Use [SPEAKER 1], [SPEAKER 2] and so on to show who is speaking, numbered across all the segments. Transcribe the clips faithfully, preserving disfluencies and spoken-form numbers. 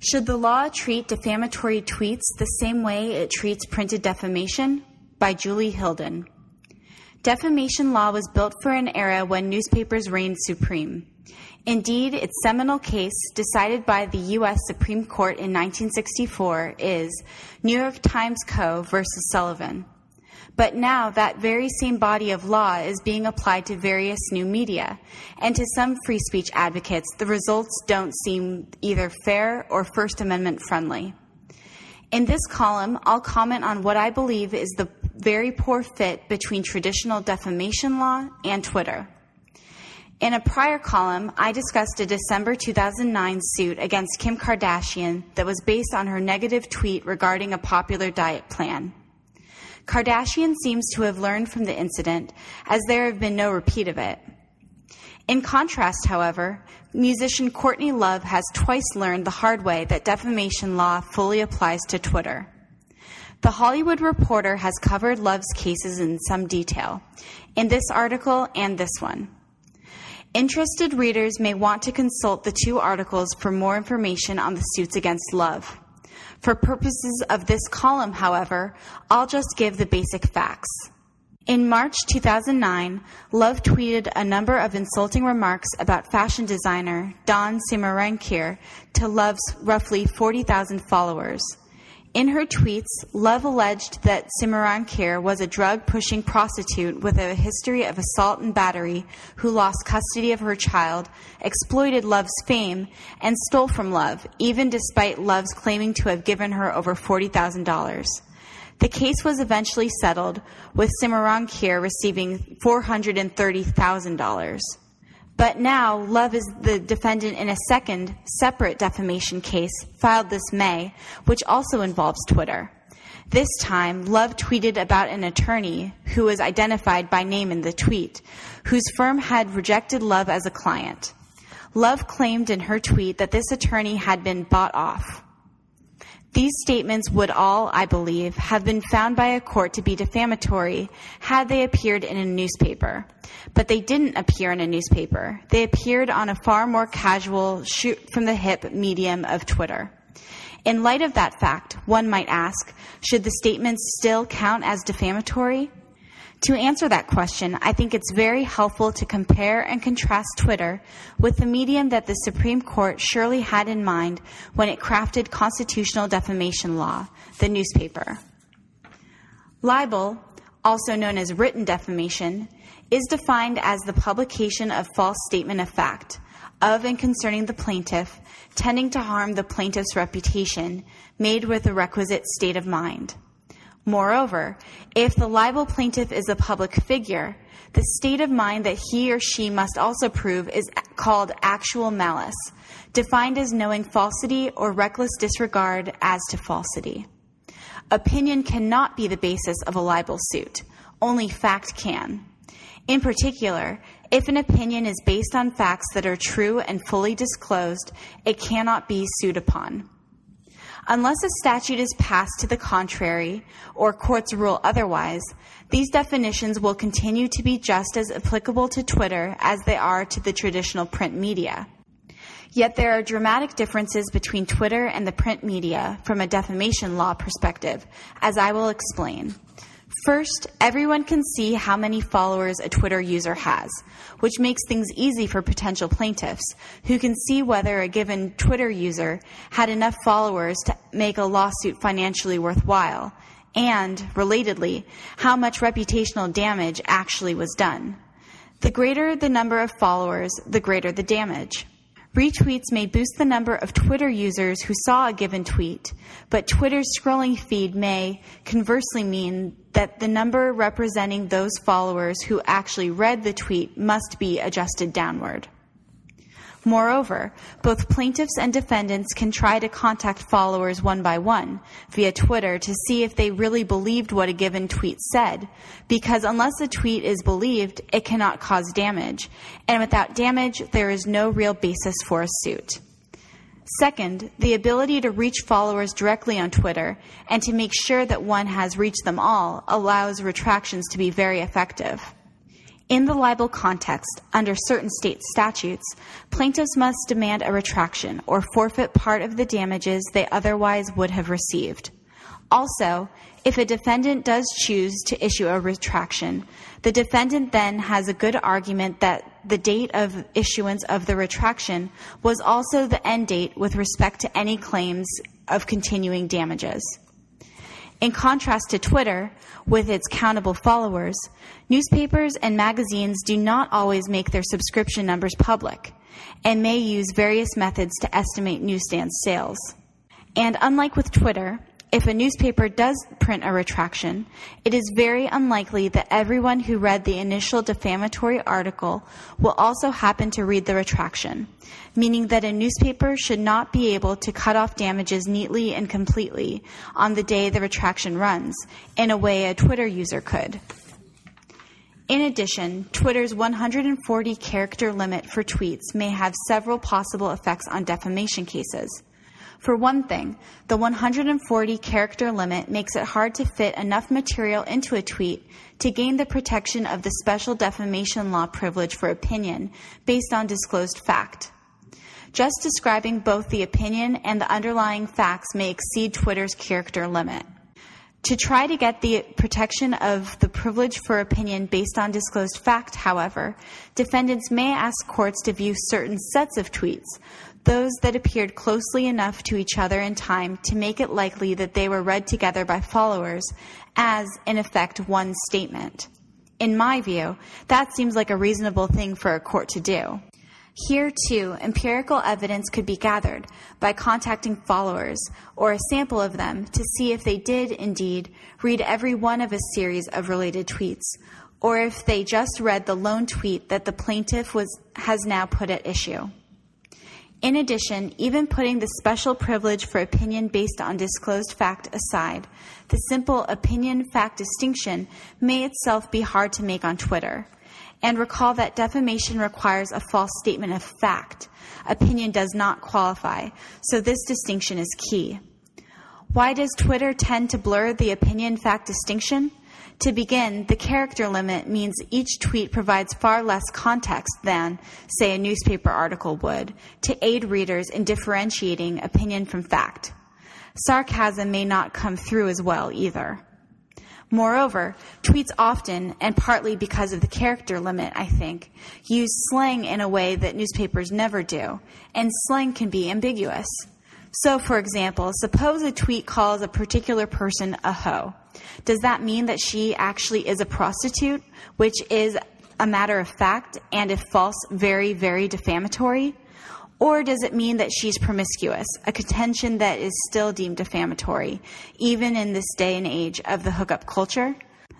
[SPEAKER 1] Should the law treat defamatory tweets the same way it treats printed defamation? By Julie Hilden. Defamation law was built for an era when newspapers reigned supreme. Indeed, its seminal case, decided by the U S Supreme Court in nineteen sixty-four, is New York Times Co. versus Sullivan. But now that very same body of law is being applied to various new media, and to some free speech advocates, the results don't seem either fair or First Amendment friendly. In this column, I'll comment on what I believe is the very poor fit between traditional defamation law and Twitter. In a prior column, I discussed a December two thousand nine suit against Kim Kardashian that was based on her negative tweet regarding a popular diet plan. Kardashian seems to have learned from the incident, as there have been no repeat of it. In contrast, however, musician Courtney Love has twice learned the hard way that defamation law fully applies to Twitter. The Hollywood Reporter has covered Love's cases in some detail, in this article and this one. Interested readers may want to consult the two articles for more information on the suits against Love. For purposes of this column, however, I'll just give the basic facts. In March two thousand nine, Love tweeted a number of insulting remarks about fashion designer Dawn Simarankir to Love's roughly forty thousand followers. In her tweets, Love alleged that Simarankir was a drug-pushing prostitute with a history of assault and battery who lost custody of her child, exploited Love's fame, and stole from Love, even despite Love's claiming to have given her over forty thousand dollars. The case was eventually settled, with Simarankir receiving four hundred thirty thousand dollars. But now, Love is the defendant in a second, separate defamation case filed this May, which also involves Twitter. This time, Love tweeted about an attorney who was identified by name in the tweet, whose firm had rejected Love as a client. Love claimed in her tweet that this attorney had been bought off. These statements would all, I believe, have been found by a court to be defamatory had they appeared in a newspaper. But they didn't appear in a newspaper. They appeared on a far more casual, shoot-from-the-hip medium of Twitter. In light of that fact, one might ask, should the statements still count as defamatory? To answer that question, I think it's very helpful to compare and contrast Twitter with the medium that the Supreme Court surely had in mind when it crafted constitutional defamation law, the newspaper. Libel, also known as written defamation, is defined as the publication of false statement of fact, of and concerning the plaintiff, tending to harm the plaintiff's reputation, made with the requisite state of mind. Moreover, if the libel plaintiff is a public figure, the state of mind that he or she must also prove is called actual malice, defined as knowing falsity or reckless disregard as to falsity. Opinion cannot be the basis of a libel suit. Only fact can. In particular, if an opinion is based on facts that are true and fully disclosed, it cannot be sued upon. Unless a statute is passed to the contrary, or courts rule otherwise, these definitions will continue to be just as applicable to Twitter as they are to the traditional print media. Yet there are dramatic differences between Twitter and the print media from a defamation law perspective, as I will explain. First, everyone can see how many followers a Twitter user has, which makes things easy for potential plaintiffs, who can see whether a given Twitter user had enough followers to make a lawsuit financially worthwhile, and, relatedly, how much reputational damage actually was done. The greater the number of followers, the greater the damage. Retweets may boost the number of Twitter users who saw a given tweet, but Twitter's scrolling feed may conversely mean that the number representing those followers who actually read the tweet must be adjusted downward. Moreover, both plaintiffs and defendants can try to contact followers one by one via Twitter to see if they really believed what a given tweet said, because unless a tweet is believed, it cannot cause damage, and without damage, there is no real basis for a suit. Second, the ability to reach followers directly on Twitter and to make sure that one has reached them all allows retractions to be very effective. In the libel context, under certain state statutes, plaintiffs must demand a retraction or forfeit part of the damages they otherwise would have received. Also, if a defendant does choose to issue a retraction, the defendant then has a good argument that the date of issuance of the retraction was also the end date with respect to any claims of continuing damages. In contrast to Twitter, with its countable followers, newspapers and magazines do not always make their subscription numbers public and may use various methods to estimate newsstand sales. And unlike with Twitter, if a newspaper does print a retraction, it is very unlikely that everyone who read the initial defamatory article will also happen to read the retraction, meaning that a newspaper should not be able to cut off damages neatly and completely on the day the retraction runs, in a way a Twitter user could. In addition, Twitter's one hundred forty character limit for tweets may have several possible effects on defamation cases. For one thing, the one hundred forty character limit makes it hard to fit enough material into a tweet to gain the protection of the special defamation law privilege for opinion based on disclosed fact. Just describing both the opinion and the underlying facts may exceed Twitter's character limit. To try to get the protection of the privilege for opinion based on disclosed fact, however, defendants may ask courts to view certain sets of tweets, those that appeared closely enough to each other in time to make it likely that they were read together by followers as, in effect, one statement. In my view, that seems like a reasonable thing for a court to do. Here, too, empirical evidence could be gathered by contacting followers or a sample of them to see if they did, indeed, read every one of a series of related tweets, or if they just read the lone tweet that the plaintiff was, has now put at issue. In addition, even putting the special privilege for opinion based on disclosed fact aside, the simple opinion-fact distinction may itself be hard to make on Twitter. And recall that defamation requires a false statement of fact. Opinion does not qualify, so this distinction is key. Why does Twitter tend to blur the opinion-fact distinction? To begin, the character limit means each tweet provides far less context than, say, a newspaper article would, to aid readers in differentiating opinion from fact. Sarcasm may not come through as well either. Moreover, tweets often, and partly because of the character limit, I think, use slang in a way that newspapers never do, and slang can be ambiguous. So, for example, suppose a tweet calls a particular person a hoe. Does that mean that she actually is a prostitute, which is a matter of fact, and if false, very, very defamatory? Or does it mean that she's promiscuous, a contention that is still deemed defamatory, even in this day and age of the hookup culture?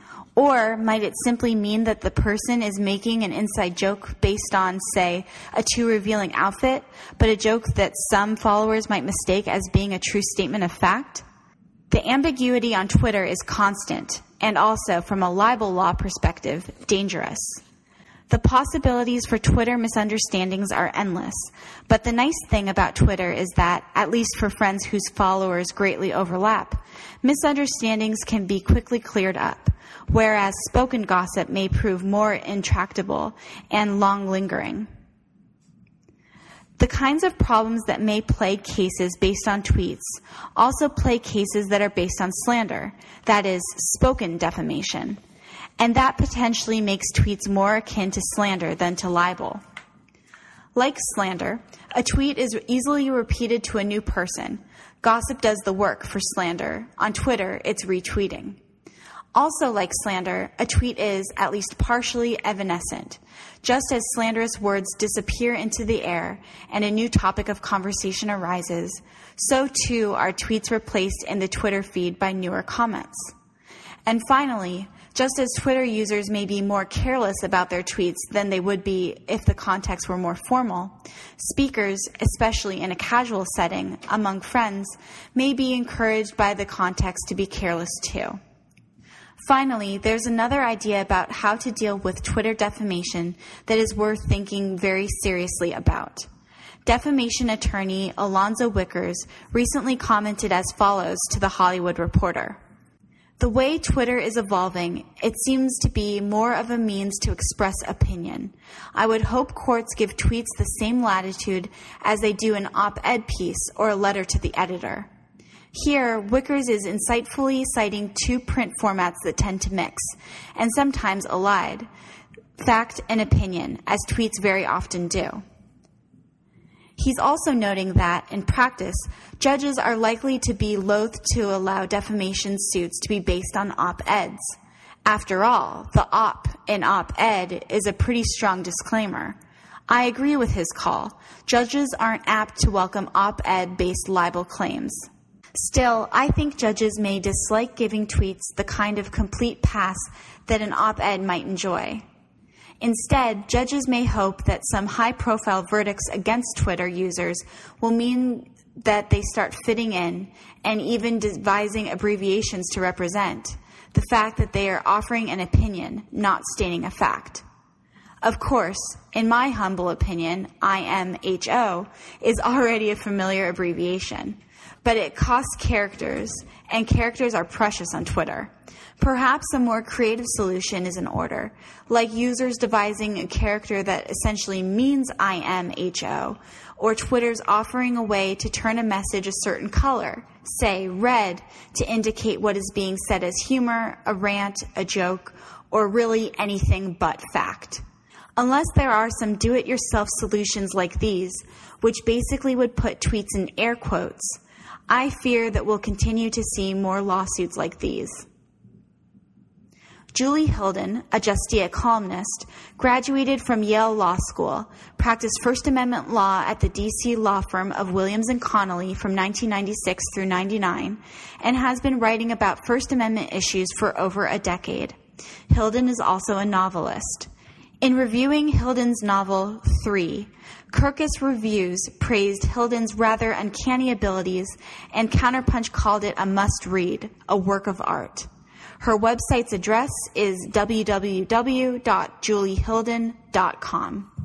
[SPEAKER 1] Or might it simply mean that the person is making an inside joke based on, say, a too revealing outfit, but a joke that some followers might mistake as being a true statement of fact? The ambiguity on Twitter is constant, and also, from a libel law perspective, dangerous. The possibilities for Twitter misunderstandings are endless, but the nice thing about Twitter is that, at least for friends whose followers greatly overlap, misunderstandings can be quickly cleared up, whereas spoken gossip may prove more intractable and long-lingering. The kinds of problems that may plague cases based on tweets also plague cases that are based on slander, that is, spoken defamation. And that potentially makes tweets more akin to slander than to libel. Like slander, a tweet is easily repeated to a new person. Gossip does the work for slander. On Twitter, it's retweeting. Also like slander, a tweet is, at least partially, evanescent. Just as slanderous words disappear into the air and a new topic of conversation arises, so too are tweets replaced in the Twitter feed by newer comments. And finally, just as Twitter users may be more careless about their tweets than they would be if the context were more formal, speakers, especially in a casual setting among friends, may be encouraged by the context to be careless too. Finally, there's another idea about how to deal with Twitter defamation that is worth thinking very seriously about. Defamation attorney Alonzo Wickers recently commented as follows to The Hollywood Reporter. The way Twitter is evolving, it seems to be more of a means to express opinion. I would hope courts give tweets the same latitude as they do an op-ed piece or a letter to the editor. Here, Wickers is insightfully citing two print formats that tend to mix, and sometimes allied, fact and opinion, as tweets very often do. He's also noting that, in practice, judges are likely to be loath to allow defamation suits to be based on op-eds. After all, the op in op-ed is a pretty strong disclaimer. I agree with his call. Judges aren't apt to welcome op-ed-based libel claims. Still, I think judges may dislike giving tweets the kind of complete pass that an op-ed might enjoy. Instead, judges may hope that some high-profile verdicts against Twitter users will mean that they start fitting in and even devising abbreviations to represent the fact that they are offering an opinion, not stating a fact. Of course, in my humble opinion, I M H O is already a familiar abbreviation, but it costs characters, and characters are precious on Twitter. Perhaps a more creative solution is in order, like users devising a character that essentially means I M H O, or Twitter's offering a way to turn a message a certain color, say red, to indicate what is being said as humor, a rant, a joke, or really anything but fact. Unless there are some do-it-yourself solutions like these, which basically would put tweets in air quotes, I fear that we'll continue to see more lawsuits like these. Julie Hilden, a Justia columnist, graduated from Yale Law School, practiced First Amendment law at the D C law firm of Williams and Connolly from nineteen ninety-six through ninety-nine, and has been writing about First Amendment issues for over a decade. Hilden is also a novelist. In reviewing Hilden's novel, Three, Kirkus Reviews praised Hilden's rather uncanny abilities, and Counterpunch called it a must-read, a work of art. Her website's address is w w w dot julie hilden dot com.